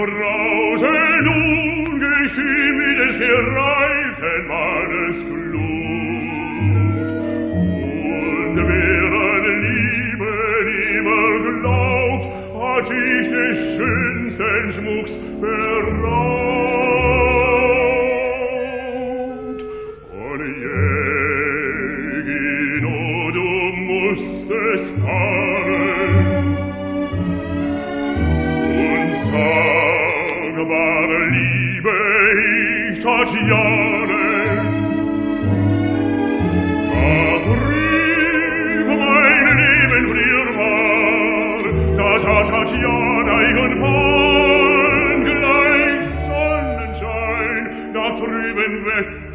Brause nun geschehen wie des gereihten Mannes Glut. Und wer an Liebe nimmer glaubt, hat sich des schönsten Schmucks beraubt. Und Jägin, du musst es fahren, und sagbare Liebe ich Tatjane, da drüben mein Leben früher war, da sah Tatjana ihren Mann gleich Sonnenschein, da drüben weg